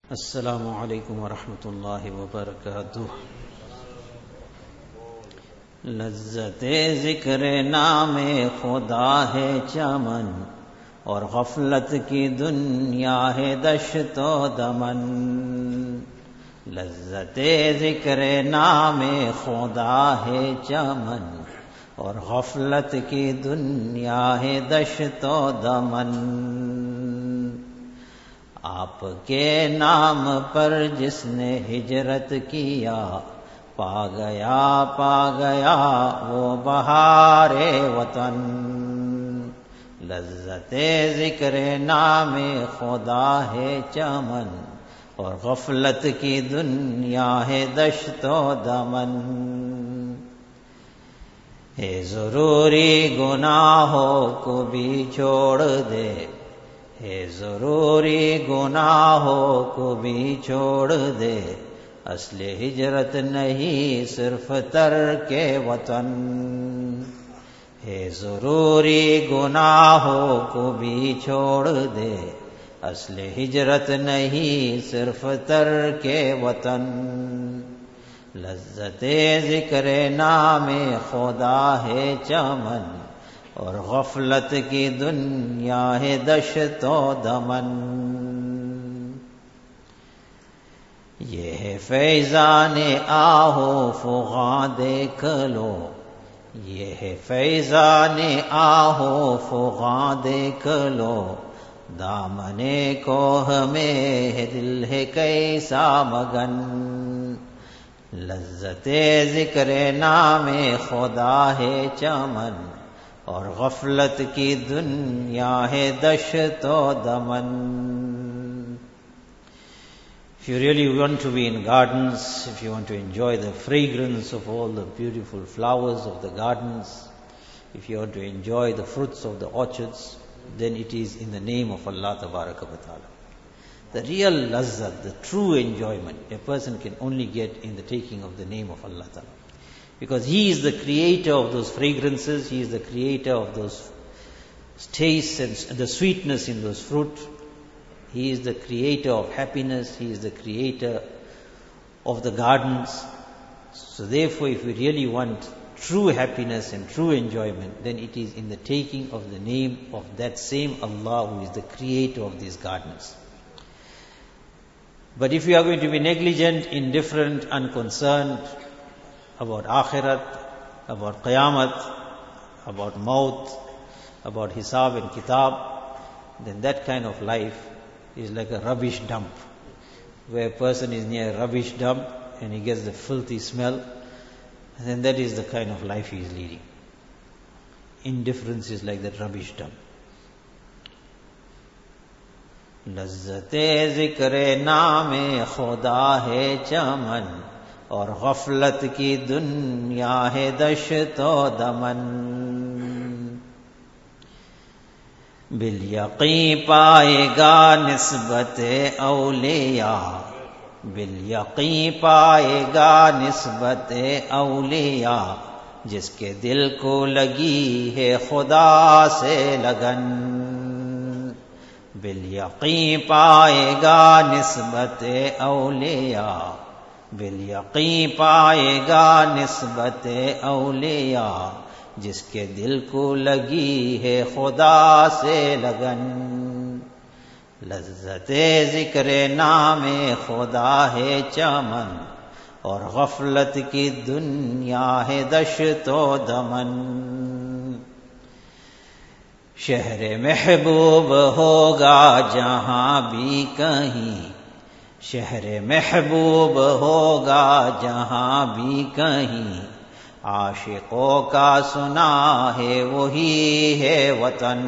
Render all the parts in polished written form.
अस्सलामु अलैकुम वरहमतुल्लाहि वबरकातुह। लज्जते ज़िक्र नामे खुदा है चमन और गफलत की दुनिया है दश्तो दमन। लज्जते ज़िक्र नामे खुदा है चमन और गफलत की दुनिया है दश्तो दमन। आपके नाम पर जिसने हिजरत किया पा गया वो बहारे वतन। लज्जते ज़िक्र नामे खुदा है चमन और गफलत की दुनिया है दश्तो दमन। है ज़रूरी गुनाहों को भी छोड़ दे, है ज़रूरी गुनाहों को भी छोड़ दे, असले हिजरत नहीं सिर्फ तर्के वतन। है ज़रूरी गुनाहों को भी छोड़ दे, असले हिजरत नहीं सिर्फ तर्के वतन। लज्जते ज़िक्र नामे खुदा है चमन और गफलत की दुनिया है दश्तो दमन। ये है फैज़ाने आहो फुग़ा देख लो, ये है फैज़ाने आहो फुग़ा देख लो, दामने को हमें दिल है कैसा मगन। लज्जते ज़िक्र नामे खुदा है चमन और गफलत की दुनिया है दश्तो दमन। If you really want to be in gardens, if you want to enjoy the fragrance of all the beautiful flowers of the gardens, if you want to enjoy the fruits of the orchards, then it is in the name of Allah Tabaraka wa Ta'ala. The real lazzat, the true enjoyment, a person can only get in the taking of the name of Allah Ta'ala. Because He is the creator of those fragrances, He is the creator of those tastes and the sweetness in those fruit. He is the creator of happiness, He is the creator of the gardens. So therefore, if we really want true happiness and true enjoyment, then it is in the taking of the name of that same Allah who is the creator of these gardens. But if we are going to be negligent, indifferent, unconcerned about akhirat, about qayamat, about maut, about hisab and kitab, then that kind of life is like a rubbish dump, where a person is near a rubbish dump and he gets the filthy smell, and then that is the kind of life he is leading. Indifference is like that rubbish dump. लज्जते ज़िक्र नामे खुदा है चमन और गफलत की दुनिया है दश्तो दमन। Bill यक़ीन पाएगा निस्बते औलिया, बिल यक़ीन पाएगा निस्बते औलिया, जिसके दिल को लगी है खुदा से लगन। बिल यक़ीन पाएगा निस्बते औलिया, बिल यक़ीन पाएगा निस्बते औलिया, जिसके दिल को लगी है खुदा से लगन। लज्जते ज़िक्र नामे खुदा है चमन और गफलत की दुनिया है दश्तो दमन। शहर महबूब होगा जहाँ भी कहीं, शहर महबूब होगा जहाँ भी कहीं, आशिकों का सुना है वही है वतन।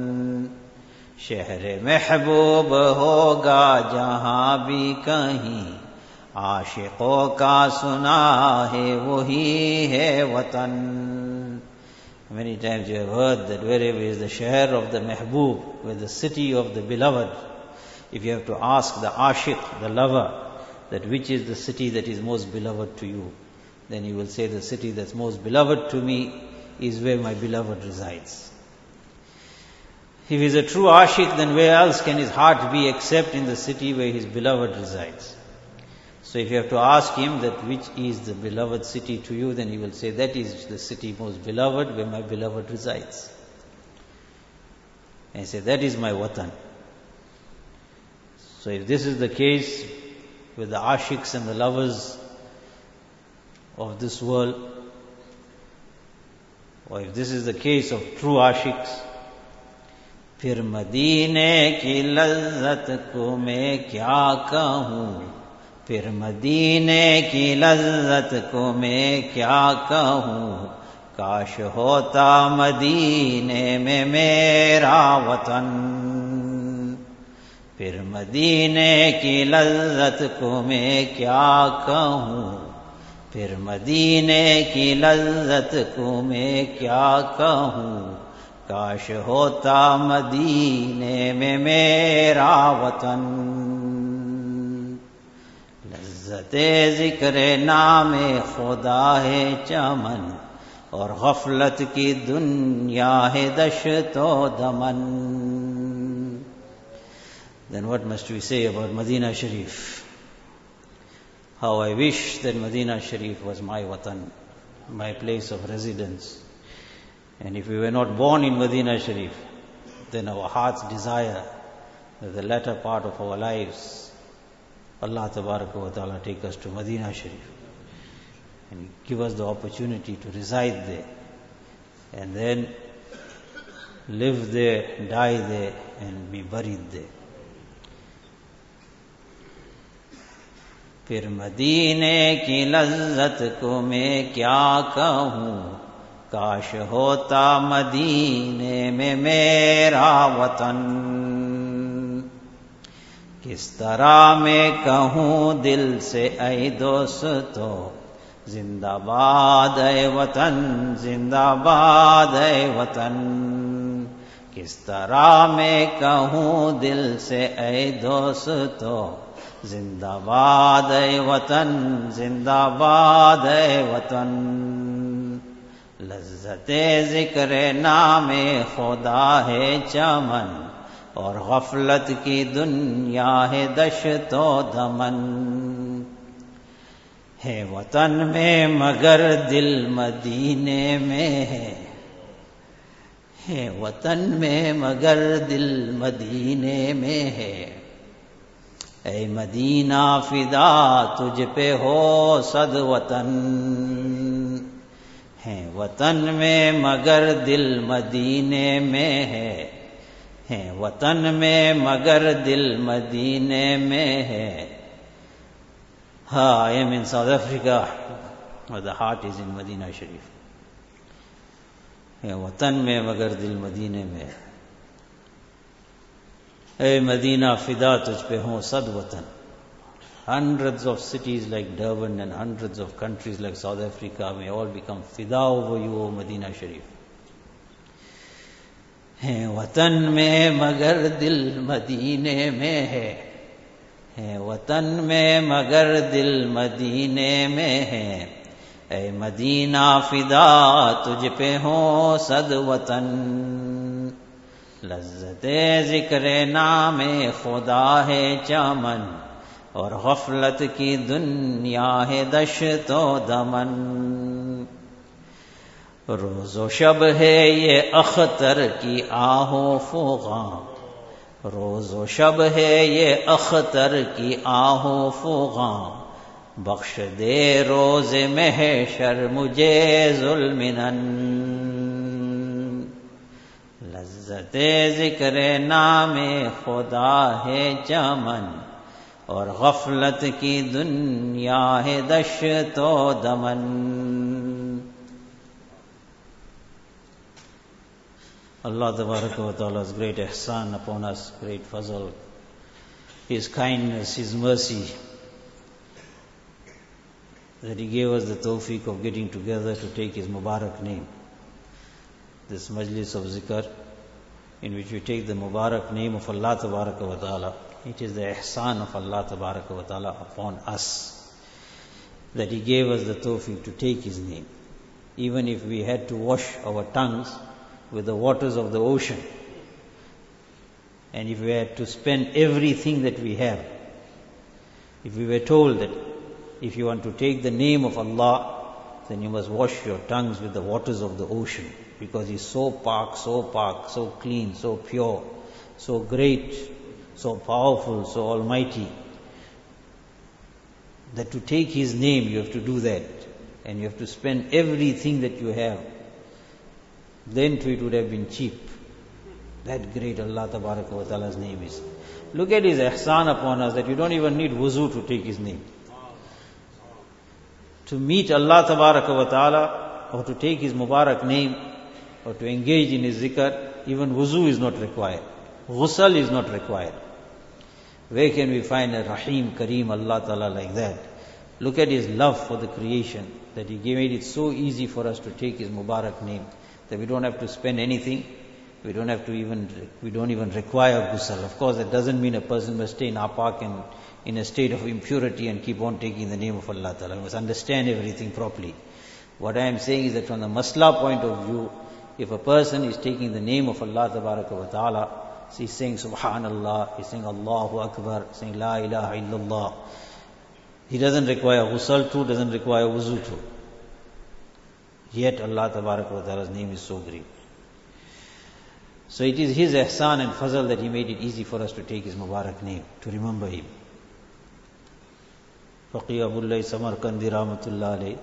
शहर महबूब होगा जहाँ भी कहीं, आशिकों का सुना है वही है वतन। Many times you have heard that wherever is the shahr of the Mehboob, where the city of the beloved, if you have to ask the ashiq, the lover, that which is the city that is most beloved to you, then he will say the city that's most beloved to me is where my beloved resides. If he is a true ashik, then where else can his heart be except in the city where his beloved resides? So if you have to ask him that which is the beloved city to you, then he will say, that is the city most beloved where my beloved resides. And he say, that is my watan. So if this is the case with the ashiks and the lovers of this world, or if this is the case of true ashiks, फिर मदीने की लज्जत को मैं क्या कहूँ, फिर मदीने की लज्जत को मैं क्या कहूँ, काश होता मदीने में मेरा वतन। फिर मदीने की लज्जत को मैं क्या कहूँ, फिर मदीने की लज्जत को मैं क्या कहूँ, काश होता मदीने में मेरा वतन। लज्जते ज़िक्र नामे खुदा है चमन, और गफलत की दुनिया है दश्तो दमन। Then what must we say about Medina Sharif? How I wish that Medina Sharif was my watan, my place of residence. And if we were not born in Medina Sharif, then our heart's desire that the latter part of our lives, Allah Tabaraka wa Ta'ala take us to Medina Sharif and give us the opportunity to reside there and then live there, die there and be buried there. फिर मदीने की लज्जत को मैं क्या कहूँ, काश होता मदीने में मेरा वतन। किस तरह मैं कहूँ दिल से ऐ दोस्तों, जिंदाबाद ऐ वतन, जिंदाबाद ऐ वतन। किस तरह मैं कहूँ दिल से ऐ दोस्तों, जिंदाबाद ऐ वतन, जिंदाबाद ऐ वतन। लज्जते ज़िक्र नामे खुदा है चमन, और गफलत की दुनिया है दश्तो दमन। है वतन में मगर दिल मदीने में है वतन में मगर दिल मदीने में है। ऐ मदीना फिदा तुझ पे हो सद वतन। है वतन में मगर दिल मदीने में है वतन में मगर दिल मदीने में है। I am in South Africa, but the heart is in Medina Sharif. है वतन में मगर दिल मदीने में है। ऐ मदीना फिदा तुझ पे हो सद वतन। Hundreds of cities like Durban and hundreds of countries like South Africa may all become fida over you, O Medina Sharif. है वतन में मगर दिल मदीने में है वतन में मगर दिल मदीने में है। ऐ मदीना फिदा तुझ पे हो सद वतन। लज्जते ज़िक्र नामे खुदा है चमन, और गफलत की दुनिया है दश्तो दमन। रोज़ो शब है ये अख्तर की आहो फुगा, रोज़ो शब है ये अख्तर की आहो फुगा। बख्श दे रोज़ महशर मुझे ज़ुल्मिनन। लज्जते ज़िक्र नामे खुदा है चमन, और गफलत की दुनिया है दश्तो दमन। Allah Tabaraka wa Ta'ala's great ihsan upon us, great fazl, His kindness, His mercy, that He gave us the tawfiq of getting together to take His Mubarak name. This majlis of zikr, in which we take the Mubarak name of Allah Tabaraka wa Ta'ala. It is the ihsan of Allah Tabaraka wa Ta'ala upon us, that He gave us the tawfiq to take His name. Even if we had to wash our tongues with the waters of the ocean, And if we had to spend everything that we have, if we were told that if you want to take the name of Allah, then you must wash your tongues with the waters of the ocean, because He's so park, so clean, so pure, so great, so powerful, so almighty, that to take His name you have to do that, and you have to spend everything that you have. Then too it would have been cheap. That great Allah Tabaraka wa Ta'ala's name is. Look at His ihsan upon us, that you don't even need wuzu to take His name. To meet Allah Tabaraka wa Ta'ala, or to take His Mubarak name, or to engage in His zikr, even wuzu is not required. Ghusl is not required. Where can we find a Rahim, Kareem Allah Ta'ala like that? Look at His love for the creation, that He made it so easy for us to take His Mubarak name, that we don't have to spend anything, we don't even require ghusl. Of course, that doesn't mean a person must stay in apak and in a state of impurity and keep on taking the name of Allah Ta'ala. We must understand everything properly. What I am saying is that from the masla point of view, if a person is taking the name of Allah Ta'ala, he's saying Subhanallah, he's saying Allahu Akbar, saying La ilaha illallah. He doesn't require ghusl too, doesn't require wuzu too. Yet Allah Ta'ala's name is so great. So it is His ihsan and fazl that He made it easy for us to take His Mubarak name, to remember Him. Faqih Abullahi Samarkandi Rahmatullah alayhi,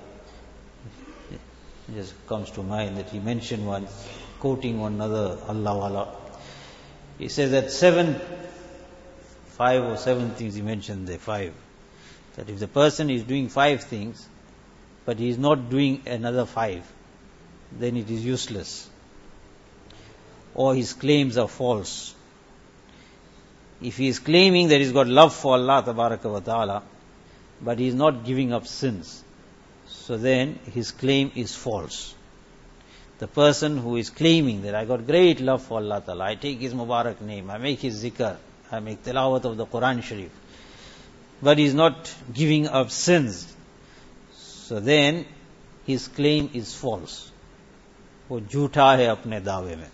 it just comes to mind that he mentioned once, quoting one another Allah Wala. He says that 5 or 7 things he mentioned there, 5. That if the person is doing 5 things, but he is not doing another 5, then it is useless. Or his claims are false. If he is claiming that he's got love for Allah Tabaraka wa Ta'ala, but he is not giving up sins, so then his claim is false. The person who is claiming that I got great love for Allah Ta'ala, I take His Mubarak name, I make His zikr, I make tilawat of the Quran Sharif, but he is not giving up sins, so then his claim is false. वो झूठा है अपने दावे में.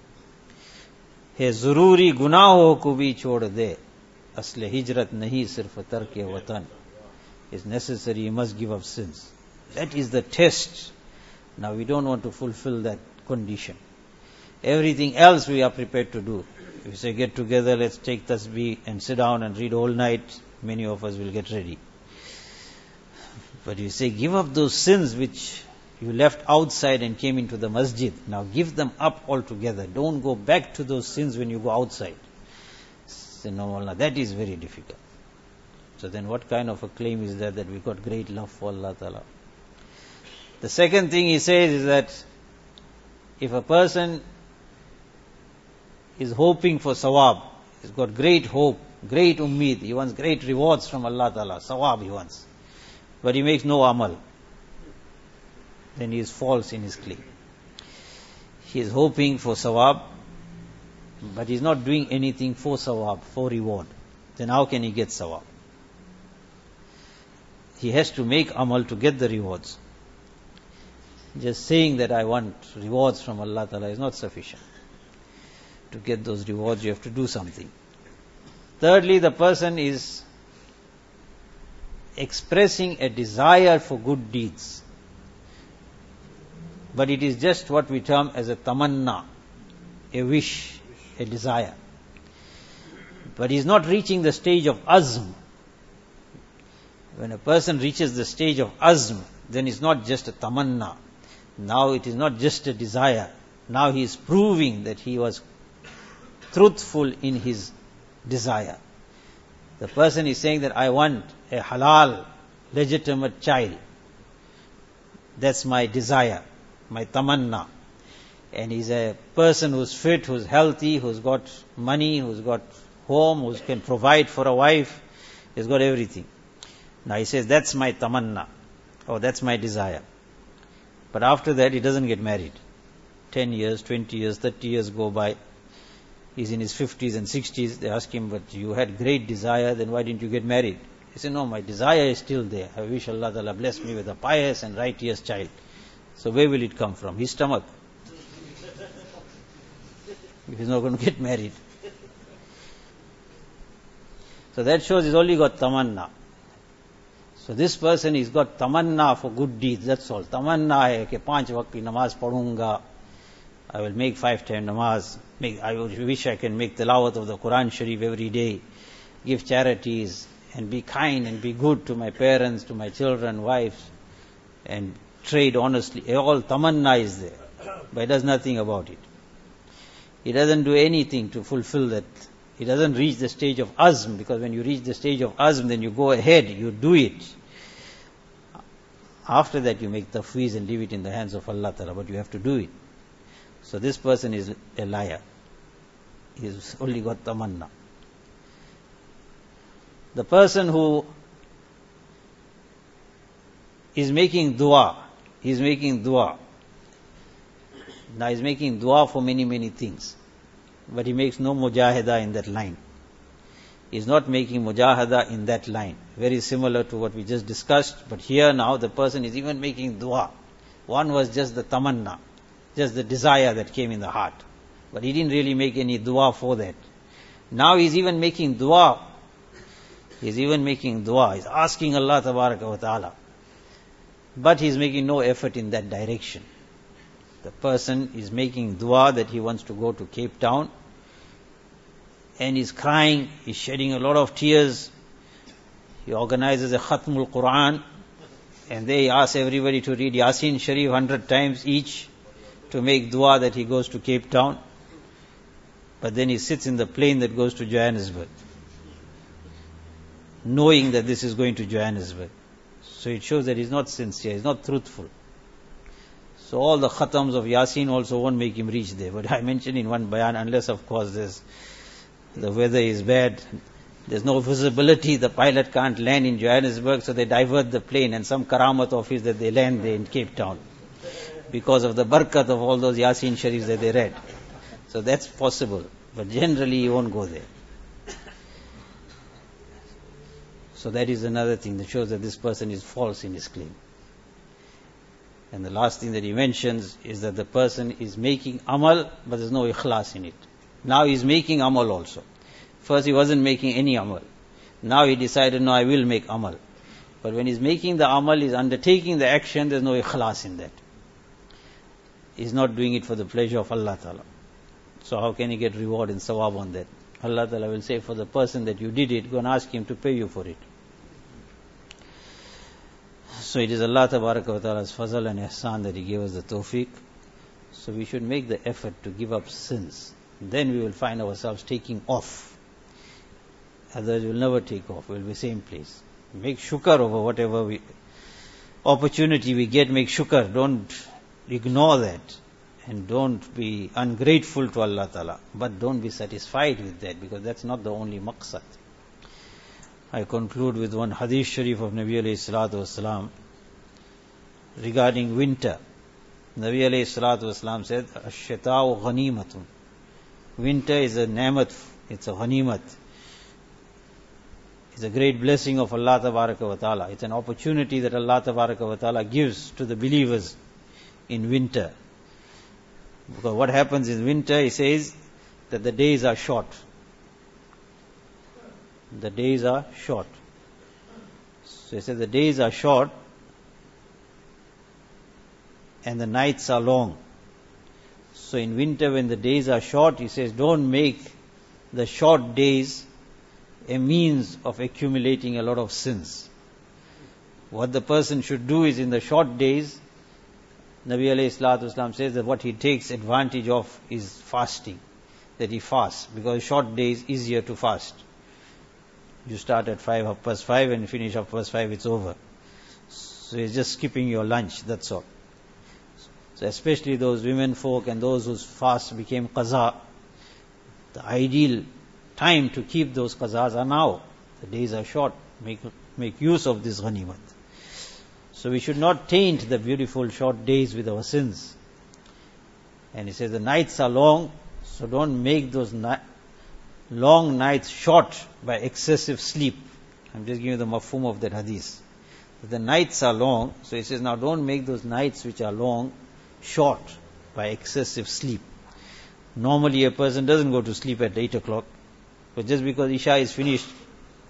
है जरूरी गुनाहों को भी छोड़ दे, असले हिजरत नहीं सिर्फ तर्क वतन. It's necessary, you must give up sins. That is the test. Now we don't want to fulfill that condition. Everything else we are prepared to do. If we say get together, let's take tasbih and sit down and read all night, many of us will get ready. But you say give up those sins which you left outside and came into the masjid. Now give them up altogether. Don't go back to those sins when you go outside. Say, no, Allah, that is very difficult. So then what kind of a claim is that we got great love for Allah Ta'ala? The second thing he says is that if a person is hoping for sawab, he's got great hope, great ummeed, he wants great rewards from Allah Ta'ala, sawab he wants, but he makes no amal, then he is false in his claim. He is hoping for sawab, but he is not doing anything for sawab, for reward. Then how can he get sawab? He has to make amal to get the rewards. Just saying that I want rewards from Allah Ta'ala is not sufficient. To get those rewards, you have to do something. Thirdly, the person is expressing a desire for good deeds, but it is just what we term as a tamanna, a wish, a desire. But he is not reaching the stage of azm. When a person reaches the stage of azm, then it's not just a tamanna. Now it is not just a desire. Now he is proving that he was truthful in his desire. The person is saying that I want a halal, legitimate child. That's my desire, my tamanna. And he's a person who's fit, who's healthy, who's got money, who's got home, who can provide for a wife, he's got everything. Now he says, that's my tamanna, or that's my desire. But after that, he doesn't get married. 10 years, 20 years, 30 years go by. He's in his 50s and 60s. They ask him, but you had great desire, then why didn't you get married? He said, no, my desire is still there. I wish Allah Ta'ala bless me with a pious and righteous child. So where will it come from? His stomach. If he's not going to get married. So that shows he's only got tamanna. So this person has got tamanna for good deeds, that's all. Tamanna hai कि 5 वक्त की नमाज पढ़ूंगा, I will make 5 time namaz, I wish I can make tilawat of the Quran Sharif every day, give charities, and be kind and be good to my parents, to my children, wives, and trade honestly. All tamanna is there, but he does nothing about it. He doesn't do anything to fulfill that. He doesn't reach the stage of azm, because when you reach the stage of azm, then you go ahead, you do it. After that you make tafweez and leave it in the hands of Allah Ta'ala, but you have to do it. So this person is a liar. He has only got tamanna. The person who is making dua, he is making dua. Now he is making dua for many, many things. But he makes no mujahada in that line. He is not making mujahada in that line. Very similar to what we just discussed. But here now the person is even making dua. One was just the tamanna, just the desire that came in the heart. But he didn't really make any dua for that. Now he is even making dua. He is even making dua. He is asking Allah Tabaraka wa Ta'ala. But he is making no effort in that direction. The person is making dua that he wants to go to Cape Town, and he's crying, he's shedding a lot of tears. He organizes a Khatmul Quran, and they ask everybody to read Yasin Sharif 100 times each to make dua that he goes to Cape Town. But then he sits in the plane that goes to Johannesburg, knowing that this is going to Johannesburg. So it shows that he's not sincere, he's not truthful. So all the khatams of Yasin also won't make him reach there. But I mentioned in one bayan, unless of course the weather is bad, there's no visibility, the pilot can't land in Johannesburg, so they divert the plane, and some karamat of his that they land there in Cape Town, because of the barakat of all those Yasin Sharifs that they read. So that's possible, but generally he won't go there. So that is another thing that shows that this person is false in his claim. And the last thing that he mentions is that the person is making amal, but there's no ikhlas in it. Now he's making amal also. First he wasn't making any amal. Now he decided, no, I will make amal. But when he's making the amal, he's undertaking the action, there's no ikhlas in that. He's not doing it for the pleasure of Allah Ta'ala. So how can he get reward and sawab on that? Allah Ta'ala will say, for the person that you did it, go and ask him to pay you for it. So it is Allah Tabaraka wa Ta'ala's fazal and ihsan that He gave us the tawfiq. So we should make the effort to give up sins. Then we will find ourselves taking off. Otherwise we will never take off. We will be same place. Make shukr over whatever opportunity we get, make shukr. Don't ignore that. And don't be ungrateful to Allah Ta'ala. But don't be satisfied with that, because that's not the only maqsad. I conclude with one hadith sharif of Nabi alayhi salatu wasalam regarding winter. Nabi alayhi salatu wasalam said, Ash-shita'u ghanimatun. Winter is a ni'mat, it's a ghanimat. It's a great blessing of Allah Tabaraka wa Ta'ala. It's an opportunity that Allah Tabaraka wa Ta'ala gives to the believers in winter. Because what happens in winter, he says that the days are short. The days are short. So he says the days are short and the nights are long. So in winter when the days are short, he says don't make the short days a means of accumulating a lot of sins. What the person should do is in the short days, Nabi alayhi salatu wasalam says that what he takes advantage of is fasting. That he fasts, because short days easier to fast. You start at 5:30 and finish 5:30, it's over. So it's just skipping your lunch, that's all. So especially those women folk and those whose fast became qaza, the ideal time to keep those qazas are now. The days are short. Make use of this ghanimat. So we should not taint the beautiful short days with our sins. And he says the nights are long, so don't make those long nights short by excessive sleep. I'm just giving you the mafhum of that hadith. The nights are long, so he says now don't make those nights which are long short by excessive sleep. Normally a person doesn't go to sleep at 8 o'clock, but just because Isha is finished,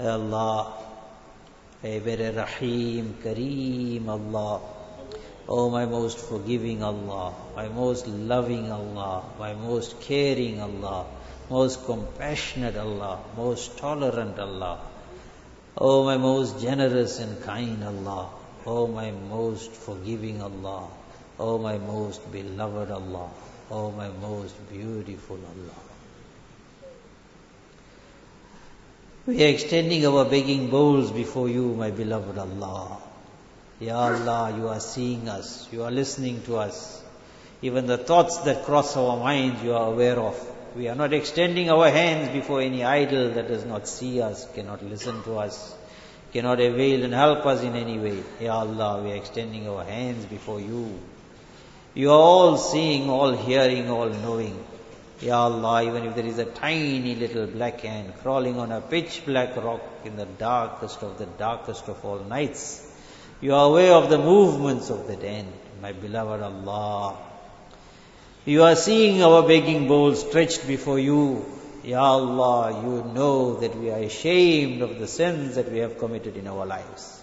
Allah, a very Rahim, Kareem Allah. Oh, my most forgiving Allah, my most loving Allah, my most caring Allah, most compassionate Allah, most tolerant Allah. Oh, my most generous and kind Allah. Oh, my most forgiving Allah. Oh, my most beloved Allah. Oh, my most beautiful Allah. We are extending our begging bowls before you, my beloved Allah. Ya Allah, you are seeing us, you are listening to us. Even the thoughts that cross our minds, you are aware of. We are not extending our hands before any idol that does not see us, cannot listen to us, cannot avail and help us in any way. Ya Allah, we are extending our hands before you. You are all seeing, all hearing, all knowing. Ya Allah, even if there is a tiny little black ant crawling on a pitch black rock in the darkest of all nights, you are aware of the movements of that ant, my beloved Allah. You are seeing our begging bowls stretched before you. Ya Allah, you know that we are ashamed of the sins that we have committed in our lives.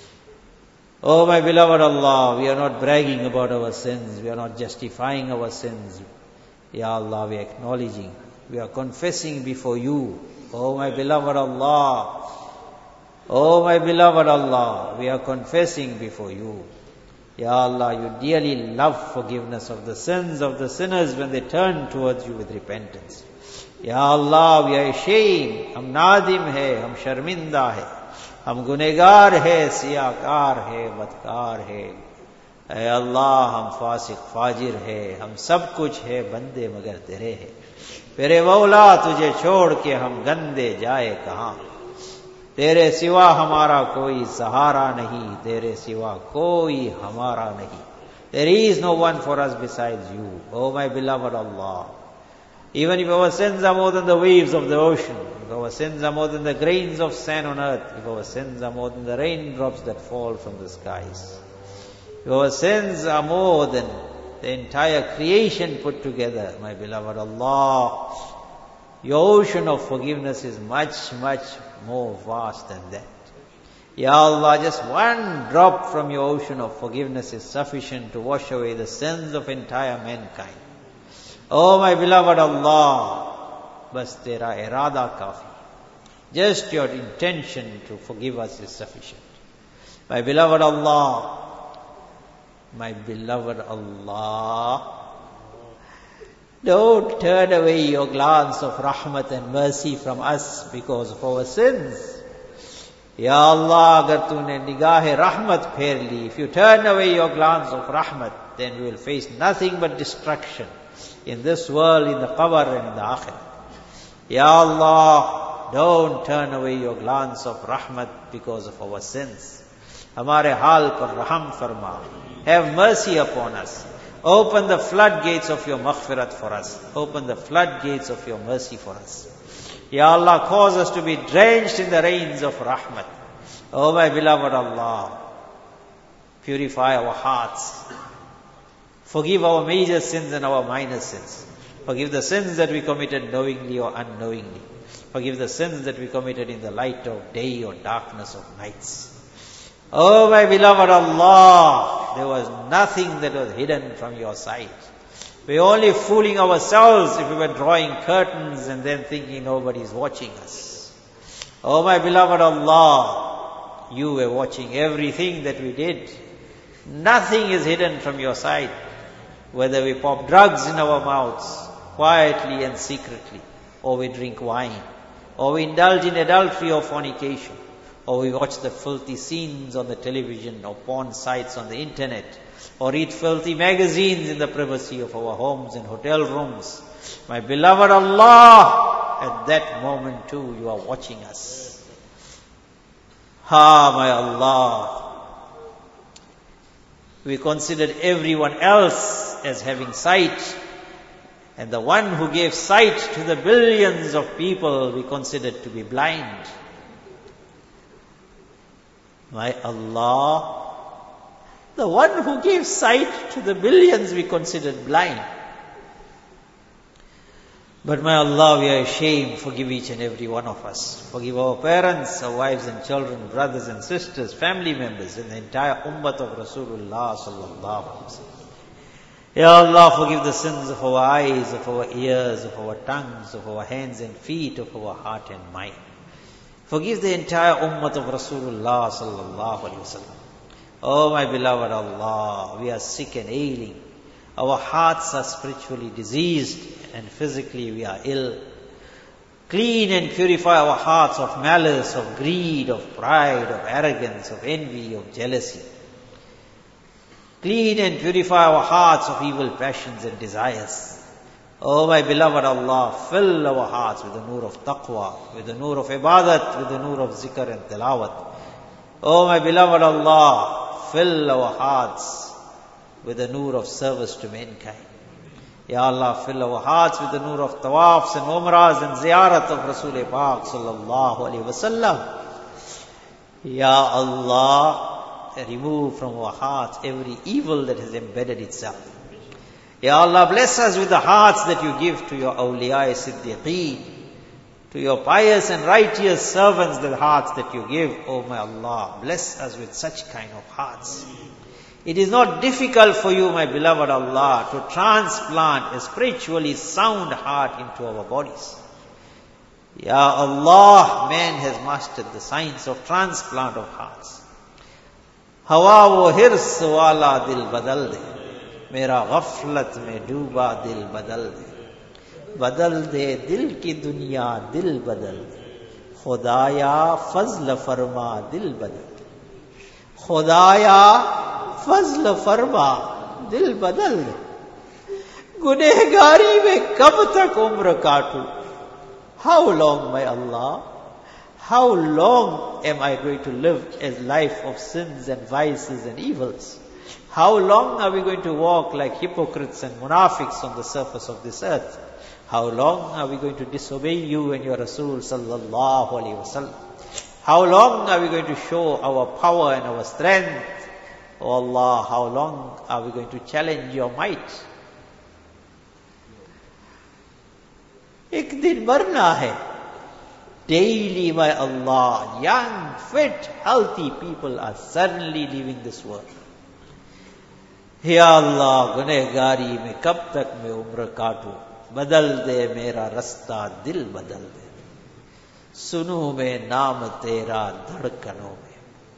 Oh, my beloved Allah, we are not bragging about our sins. We are not justifying our sins. Ya Allah, we are acknowledging. We are confessing before you. Oh, my beloved Allah. Oh, my beloved Allah, we are confessing before you. Ya Allah, you dearly love forgiveness of the sins of the sinners when they turn towards you with repentance. Ya Allah, we are ashamed. Hum nadim hai, hum sharminda hai. हम गुनेगार है, सियाकार है, बदकार है. ऐ अल्लाह, हम फासिक फाजिर है, हम सब कुछ है, बंदे मगर तेरे है. तेरे मौला, तुझे छोड़ के हम गंदे जाए कहाँ. तेरे सिवा हमारा कोई सहारा नहीं, तेरे सिवा कोई हमारा नहीं. There is no one for us besides you, O my beloved Allah. Even if our sins are more than the waves of the ocean, if our sins are more than the grains of sand on earth, if our sins are more than the raindrops that fall from the skies, if our sins are more than the entire creation put together, my beloved Allah, your ocean of forgiveness is much, much more vast than that. Ya Allah, just one drop from your ocean of forgiveness is sufficient to wash away the sins of entire mankind. Oh my beloved Allah, bas tera irada kafi. Just your intention to forgive us is sufficient. My beloved Allah, don't turn away your glance of rahmat and mercy from us because of our sins. Ya Allah, agar tune nigah rahmat pher li, if you turn away your glance of rahmat, then we will face nothing but destruction in this world, in the qabr and in the akhirah. Ya Allah, don't turn away your glance of rahmat because of our sins. Hamare hal par raham farma. Have mercy upon us. Open the floodgates of your maghfirat for us. Open the floodgates of your mercy for us. Ya Allah, cause us to be drenched in the rains of rahmat. Oh my beloved Allah, purify our hearts. Forgive our major sins and our minor sins. Forgive the sins that we committed knowingly or unknowingly. Forgive the sins that we committed in the light of day or darkness of nights. Oh my beloved Allah, there was nothing that was hidden from your sight. We were only fooling ourselves if we were drawing curtains and then thinking nobody is watching us. Oh my beloved Allah, you were watching everything that we did. Nothing is hidden from your sight. Whether we pop drugs in our mouths, quietly and secretly, or we drink wine, or we indulge in adultery or fornication, or we watch the filthy scenes on the television or porn sites on the internet, or read filthy magazines in the privacy of our homes and hotel rooms. My beloved Allah, at that moment too you are watching us. My Allah, we considered everyone else as having sight, and the one who gave sight to the billions of people we considered to be blind. My Allah, the one who gave sight to the billions we considered blind. But my Allah, we are ashamed. Forgive each and every one of us. Forgive our parents, our wives and children, brothers and sisters, family members, and the entire ummah of Rasulullah sallallahu alaihi wasallam. Ya Allah, forgive the sins of our eyes, of our ears, of our tongues, of our hands and feet, of our heart and mind. Forgive the entire ummah of Rasulullah sallallahu alaihi wasallam. Oh my beloved Allah, we are sick and ailing. Our hearts are spiritually diseased and physically we are ill. Clean and purify our hearts of malice, of greed, of pride, of arrogance, of envy, of jealousy. Clean and purify our hearts of evil passions and desires. Oh my beloved Allah, fill our hearts with the nur of taqwa, with the nur of ibadat, with the nur of zikr and tilawat. Oh my beloved Allah, fill our hearts with the nur of service to mankind. Ya Allah, fill our hearts with the nur of tawafs and umrahs and ziyarat of Rasul Pak sallallahu alaihi wasallam. Ya Allah, remove from our hearts every evil that has embedded itself. Ya Allah, bless us with the hearts that you give to your awliya siddiqeen, to your pious and righteous servants, the hearts that you give. Oh my Allah, bless us with such kind of hearts. It is not difficult for you, my beloved Allah, to transplant a spiritually sound heart into our bodies. Ya Allah, man has mastered the science of transplant of hearts. Hawa wo hirs wala dil badal de, mera ghaflat mein dooba dil badal de dil ki dunya dil badal de, khudaya fazl farma dil badal de, khudaya फजल फरमा दिल बदल दे, गुनहगारी में कब तक उम्र काटूं? How long, my Allah? How long am I going to live a life of sins and vices and evils? How long are we going to walk like hypocrites and munafiqs on the surface of this earth? How long are we going to disobey you and your Rasul sallallahu alaihi wasallam? How long are we going to show our power and our strength? Oh Allah, how long are we going to challenge your might? एक दिन मरना है. Daily, my Allah, young, fit, healthy people are suddenly leaving this world. Ya Allah, गुनहगारी में कब तक मैं उम्र काटूं? बदल दे मेरा रास्ता, दिल बदल दे. सुनूं मैं नाम तेरा धड़कनों में.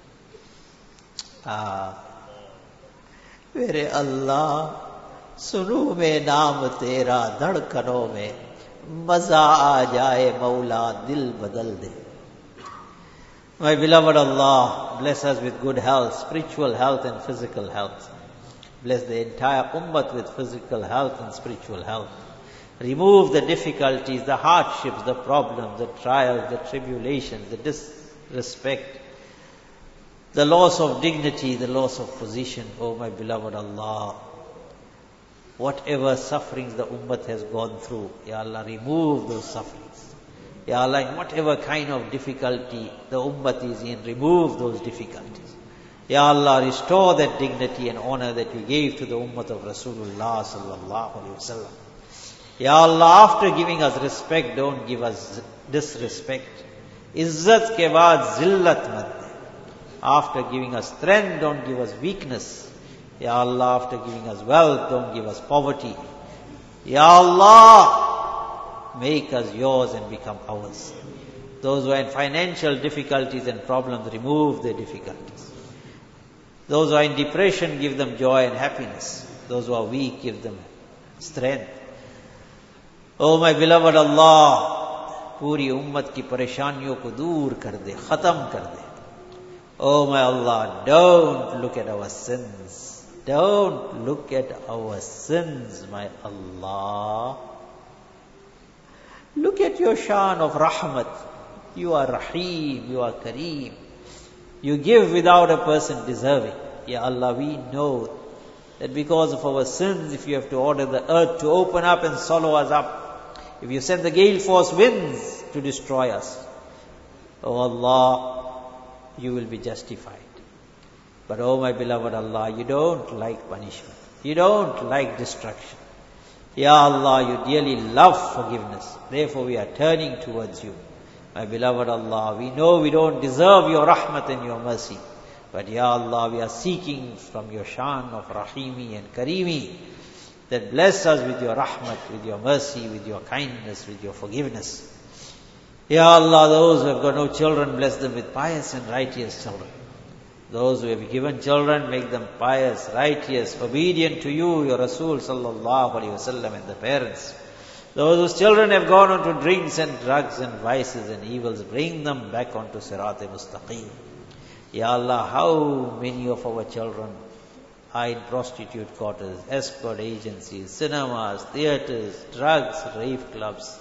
मेरे अल्लाह, सुनूं मैं नाम तेरा धड़कनों में, मजा आ जाए मौला दिल बदल दे. My beloved Allah, bless us with good health, spiritual health and physical health. Bless the entire ummah with physical health and spiritual health. Remove the difficulties, the hardships, the problems, the trials, the tribulations, the disrespect, the loss of dignity, the loss of position. Oh my beloved Allah, whatever sufferings the ummah has gone through, Ya Allah, remove those sufferings. Ya Allah, in whatever kind of difficulty the ummah is in, remove those difficulties. Ya Allah, restore that dignity and honor that you gave to the ummah of Rasulullah sallallahu alaihi wasallam. Ya Allah, after giving us respect, don't give us disrespect. Izzat ke baad zillat mat. After giving us strength, don't give us weakness. Ya Allah, after giving us wealth, don't give us poverty. Ya Allah, make us yours and become ours. Those who are in financial difficulties and problems, remove their difficulties. Those who are in depression, give them joy and happiness. Those who are weak, give them strength. Oh my beloved Allah, पूरी उम्मत की परेशानियों को दूर कर दे, खत्म कर दे. Oh my Allah, don't look at our sins. Don't look at our sins, my Allah. Look at your shan of rahmat. You are Rahim, you are Kareem. You give without a person deserving. Ya Allah, we know that because of our sins, if you have to order the earth to open up and swallow us up, if you send the gale force winds to destroy us, oh Allah, you will be justified. But oh my beloved Allah, you don't like punishment. You don't like destruction. Ya Allah, you dearly love forgiveness. Therefore we are turning towards you. My beloved Allah, we know we don't deserve your rahmat and your mercy. But Ya Allah, we are seeking from your shan of Rahimi and Karimi that bless us with your rahmat, with your mercy, with your kindness, with your forgiveness. Ya Allah, those who have got no children, bless them with pious and righteous children. Those who have given children, make them pious, righteous, obedient to you, your Rasul sallallahu alaihi wasallam, and the parents. Those whose children have gone on to drinks and drugs and vices and evils, bring them back onto Sirat-e-Mustaqim. Ya Allah, how many of our children are in prostitute quarters, escort agencies, cinemas, theatres, drugs, rave clubs.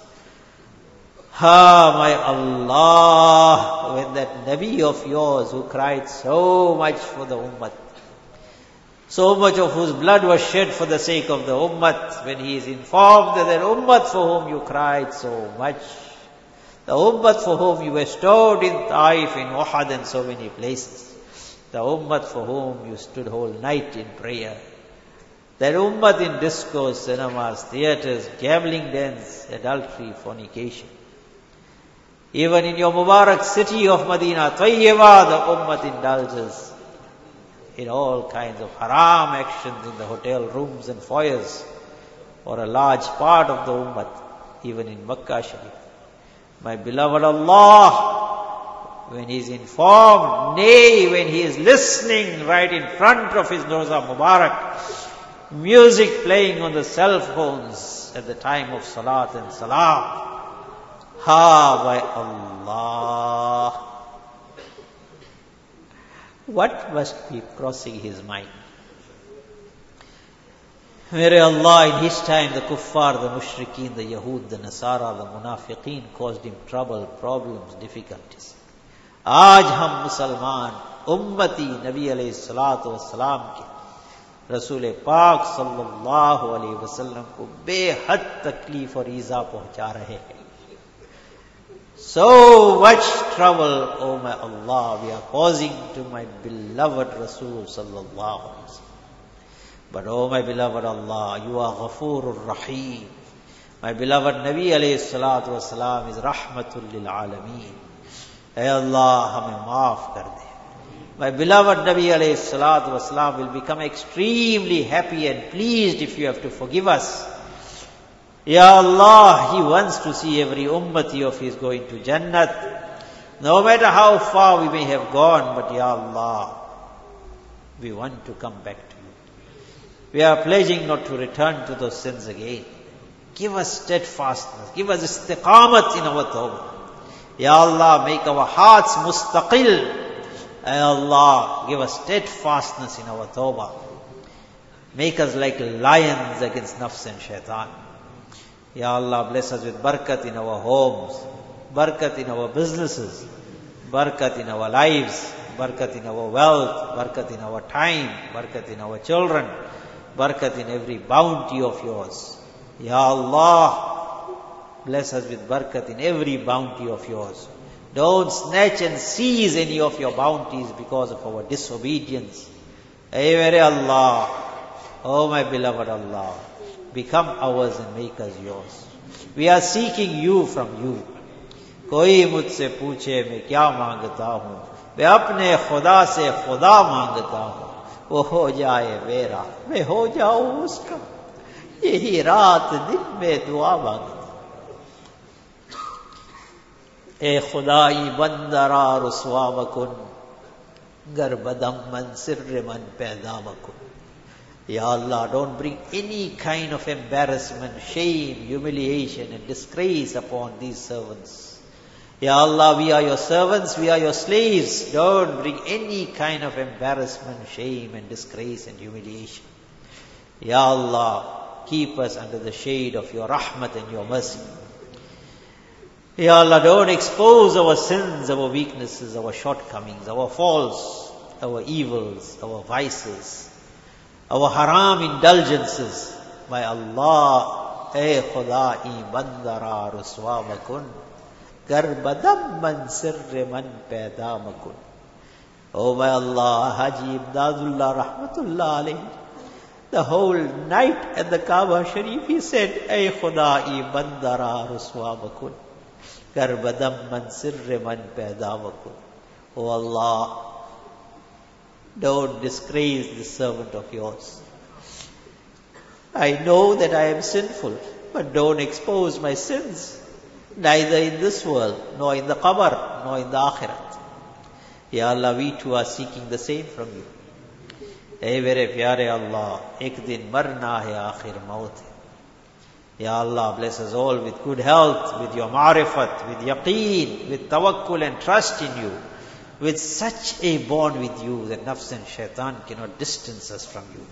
My Allah, when that Nabi of yours who cried so much for the Ummah, so much of whose blood was shed for the sake of the Ummah, when he is informed that that Ummah for whom you cried so much, the Ummah for whom you were stored in Taif, in Uhud and so many places, the Ummah for whom you stood whole night in prayer, that Ummah in discos, cinemas, theatres, gambling dens, adultery, fornication. Even in your Mubarak city of Medina, Tayyibah, the Ummah indulges in all kinds of haram actions in the hotel rooms and foyers, or a large part of the Ummah, even in Makkah Sharif. My beloved Allah, when he is informed, nay, when he is listening right in front of his Roza Mubarak, music playing on the cell phones at the time of Salat and Salam, by Allah, what must be crossing his mind? Mere Allah, in his time, the kuffar, the mushrikeen, the Yahud, the Nasara, the Munafiqeen caused him trouble, problems, difficulties. Aaj hum Musalman, ummati Nabi alayhi salatu wassalam ke Rasul Paak sallallahu alayhi wasallam ko behad taklif aur iza pahuncha rahe hain. So much trouble, O my Allah, we are causing to my beloved Rasul sallallahu alaihi wasallam. But O my beloved Allah, you are Ghafoorur Rahim. My beloved Nabi alayhi salatu wasalam is Rahmatul lil Alameen. Hey Allah, hame maaf kar de. My beloved Nabi alayhi salatu wasalam will become extremely happy and pleased if you have to forgive us. Ya Allah, He wants to see every ummati of His going to Jannat. No matter how far we may have gone, but Ya Allah, we want to come back to You. We are pledging not to return to those sins again. Give us steadfastness. Give us istiqamat in our tawbah. Ya Allah, make our hearts mustaqil. Ya Allah, give us steadfastness in our tawbah. Make us like lions against nafs and shaitan. Ya Allah, bless us with barakat in our homes, barakat in our businesses, barakat in our lives, barakat in our wealth, barakat in our time, barakat in our children, barakat in every bounty of Yours. Ya Allah, bless us with barakat in every bounty of Yours. Don't snatch and seize any of Your bounties because of our disobedience. Hey, mere Allah, oh my beloved Allah, become ours and make us Yours. We are seeking You from You. कोई मुझसे पूछे मैं क्या मांगता हूँ, मैं अपने खुदा से खुदा मांगता हूँ, वो हो जाए मेरा, मैं हो जाऊँ उसका, यही रात दिन में दुआ मांगता। ए खुदाई बंदरा रुसवा मकुन, गर बदम मन सिर्र मन पैदा मकुन। Ya Allah, don't bring any kind of embarrassment, shame, humiliation and disgrace upon these servants. Ya Allah, we are Your servants, we are Your slaves. Don't bring any kind of embarrassment, shame and disgrace and humiliation. Ya Allah, keep us under the shade of Your rahmat and Your mercy. Ya Allah, don't expose our sins, our weaknesses, our shortcomings, our faults, our evils, our vices, our haram indulgences. My Allah, hey Khudai bandara ruswa makun, gar badam man sirre man paida makun. Oh my Allah, Haji Imdadullah rahmatullah alayhi, The whole night at the Kaaba Sharif, he said, Ay Khudai bandara ruswa bakun, karbadam man sirre man paida bakun. Oh Allah, don't disgrace this servant of yours. I know that I am sinful, but don't expose my sins, neither in this world, nor in the qabr, nor in the akhirat. Ya Allah, we too are seeking the same from you. Hey mere pyare Allah, ek din marna hai aakhir maut hai. Ya Allah, bless us all with good health, with your ma'rifat, with yaqeen, with tawakkul and trust in you, with such a bond with you that nafs and shaitan cannot distance us from you.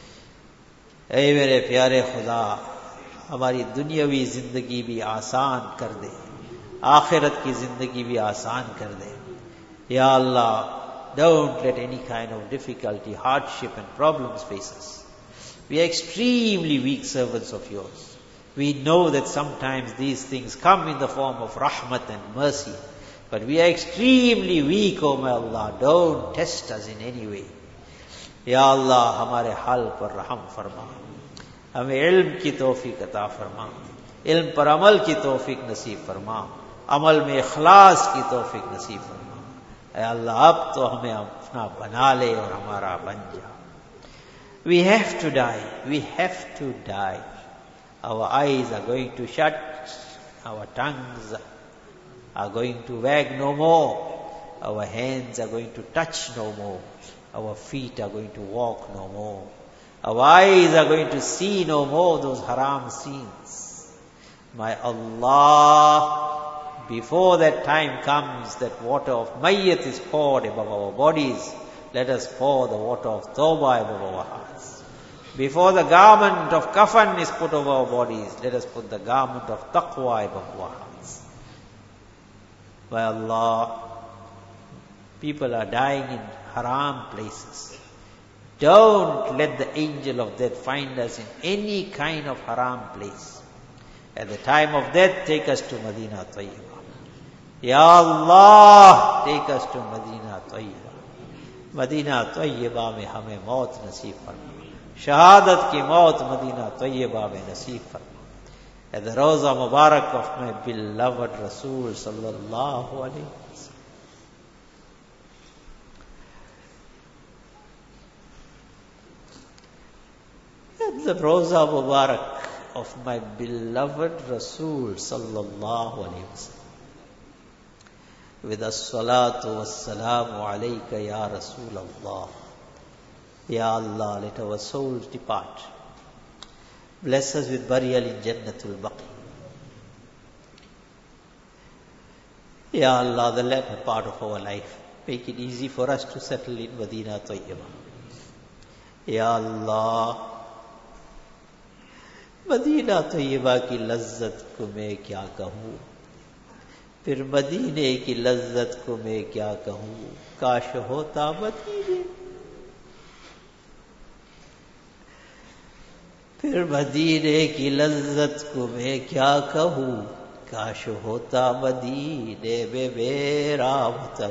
Hey mere pyare Khuda, हमारी दुनियावी जिंदगी भी आसान कर दे, आखिरत की जिंदगी भी आसान कर दे. Ya Allah, don't let any kind of difficulty, hardship and problems face us. We are extremely weak servants of yours. We know that sometimes these things come in the form of rahmat and mercy. But we are extremely weak, O my Allah. Don't test us in any way. Ya Allah, हमारे हाल पर रहम फरमा. हमें इल्म की तौफीक अता फरमा. इल्म पर अमल की तौफीक नसीब फरमा. अमल में इखलास की तौफीक नसीब फरमा. ऐ अल्लाह, अब तो हमें अपना बना ले और हमारा बन जा. We have to die. We have to die. Our eyes are going to shut. Our tongues are going to wag no more. Our hands are going to touch no more. Our feet are going to walk no more. Our eyes are going to see no more those haram scenes. My Allah, before that time comes, that water of mayyat is poured above our bodies, let us pour the water of tawbah above our hearts. Before the garment of kafan is put over our bodies, let us put the garment of taqwa above our hearts. By Allah, people are dying in haram places. Don't let the angel of death find us in any kind of haram place. At the time of death, take us to Medina Tayyibah. Ya Allah, take us to Medina Tayyibah. Medina Tayyibah mein hame maut naseeb farma. Shahadat ki maut Medina Tayyibah mein naseeb farma. At the Rawza Mubarak of my beloved Rasul sallallahu alayhi wa sallam. At the Rawza Mubarak of my beloved Rasul sallallahu alayhi wa sallam. With as-salatu was-salamu alayka ya Rasulallah. Ya Allah, let our souls depart. Bless us with burial in Jannatul Baqi. Ya Allah, the latter part of our life, make it easy for us to settle in Medina Tayyibah. Ya Allah, Medina Tayyibah की लज्जत को मैं क्या कहूँ, फिर मदीने की लज्जत को मैं क्या कहूँ, काश होता मदीने, फिर मदीने की लज्जत को मैं क्या कहूँ, काश होता मदीने में मेरा वतन.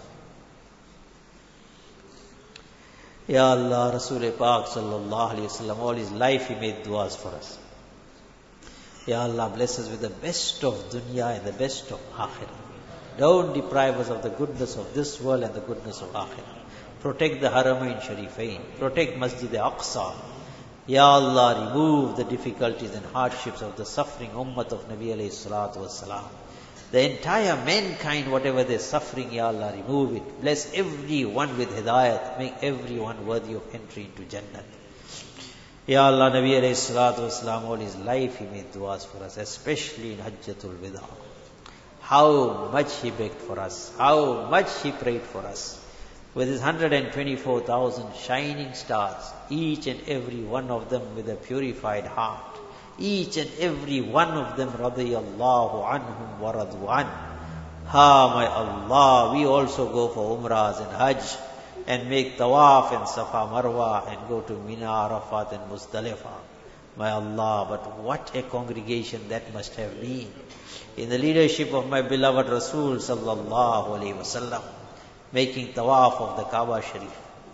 Ya Allah, Rasul Pak sallallahu alayhi wa sallam, all his life he made du'as for us. Ya Allah, bless us with the best of dunya and the best of akhirah. Don't deprive us of the goodness of this world and the goodness of akhirah. Protect the Haramain Sharifain. Protect Masjid Aqsa. Ya Allah, remove the difficulties and hardships of the suffering ummah of Nabi alayhi salatu wassalam. The entire mankind, whatever they're suffering, Ya Allah, remove it. Bless everyone with hidayat. Make everyone worthy of entry into Jannat. Ya Allah, Nabi alayhi salatu wasalam, all his life he made du'as for us, especially in Hajjatul Wida. How much he begged for us. How much he prayed for us. With his 124,000 shining stars, each and every one of them with a purified heart. Each and every one of them, radiyallahu anhum wa radu an. Ha, my Allah, we also go for umrahs and hajj and make tawaf and safa marwa and go to Mina, Arafat and Muzdalifah. My Allah, but what a congregation that must have been. In the leadership of my beloved Rasul sallallahu alayhi wa sallam, making tawaf of the Kaaba Sharif.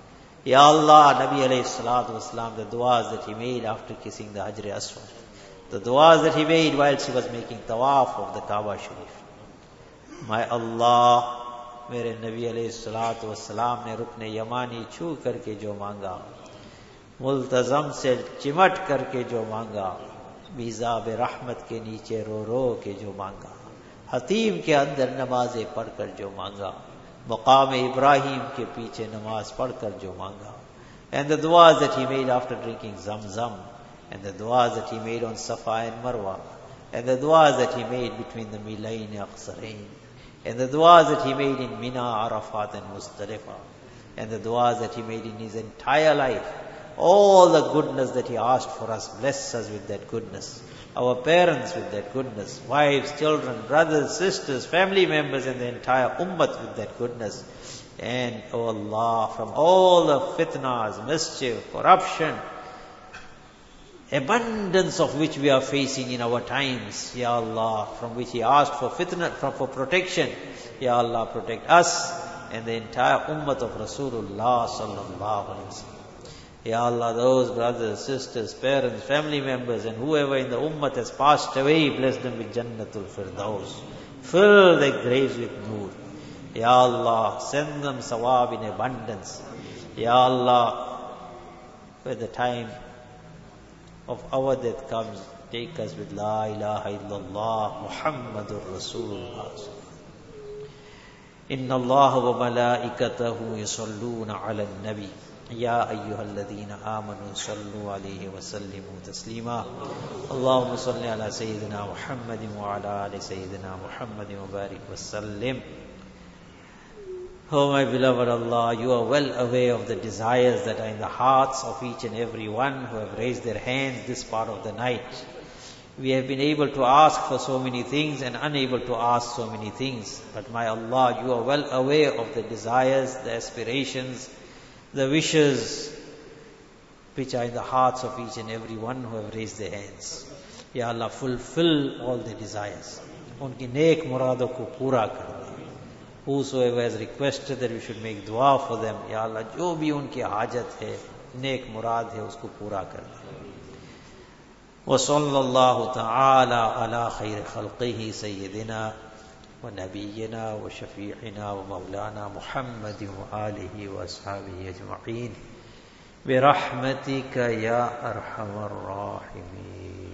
Ya Allah, Nabi alayhi salatu wasalam, the du'as that he made after kissing the Hajr Aswad, the du'as that he made whilst he was making tawaf of the Kaaba Sharif. My Allah, मेरे नबी अलैहिस्सलातु वस्सलाम ने रुकने यमानी छू करके जो मांगा, मुल्तज़म से चिमट करके जो मांगा, बीज़ाब रहमत के नीचे रो रो के जो मांगा, हतीम के अंदर नमाजें पढ़कर जो मांगा, मकाम इब्राहिम के पीछे नमाज पढ़कर जो मांगा, and the du'as that he made after drinking Zamzam, and the du'as that he made on Safa and Marwa, and the du'as that he made between the Milayn Aqsarain, and the du'as that he made in Mina, Arafat and Muzdalifah, and the du'as that he made in his entire life, all the goodness that he asked for us, bless us with that goodness, our parents with that goodness, wives, children, brothers, sisters, family members, and the entire ummah with that goodness. And, oh Allah, from all the fitnas, mischief, corruption, abundance of which we are facing in our times, Ya Allah, from which He asked for fitna, for protection, Ya Allah, protect us and the entire ummah of Rasulullah sallallahu alaihi wasallam. Ya Allah, those brothers, sisters, parents, family members, and whoever in the ummah has passed away, bless them with Jannatul Firdaus. Fill their graves with nur. Ya Allah, send them sawab in abundance. Ya Allah, when the time of our death comes, take us with La ilaha illallah Muhammadur Rasulullah. Inna Allah wa malaikatahu yusalluna ala nabi. Ya ayyuhalladhina amanu sallu alayhi wa sallimu taslima. Allahumma salli ala Sayyidina Muhammadin wa ala ali Sayyidina Muhammadin wa barik wa sallim. Oh my beloved Allah, you are well aware of the desires that are in the hearts of each and every one who have raised their hands this part of the night. We have been able to ask for so many things and unable to ask so many things. But my Allah, you are well aware of the desires, the aspirations, the wishes which are in the hearts of each and every one who have raised their hands. Ya Allah, fulfill all their desires. Unki neek muradon ko pura kar de. Whosoever has requested that we should make dua for them, Ya Allah, jo bhi unki hajat hai, neek murad hai, usko pura kar de. Wa sallallahu ta'ala ala khayr khalqihi sayyidina wa nabiyyina wa shafi'ina wa maulana Muhammadin wa alihi wa ashabihi ajma'in bi rahmatika ya arhamar rahimin.